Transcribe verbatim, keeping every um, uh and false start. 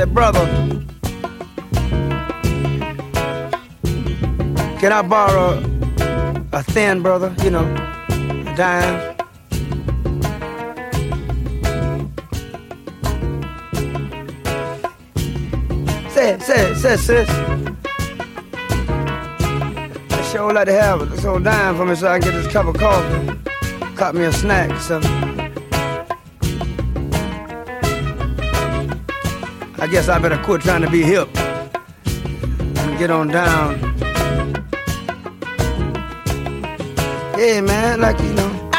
said, brother, can I borrow a thin, brother, you know, a dime? Say it, say it, say it, sis. I sure would like to have this old dime for me so I can get this cup of coffee. Cut me a snack or something. I guess I better quit trying to be hip and get on down. Yeah, man, like, you know,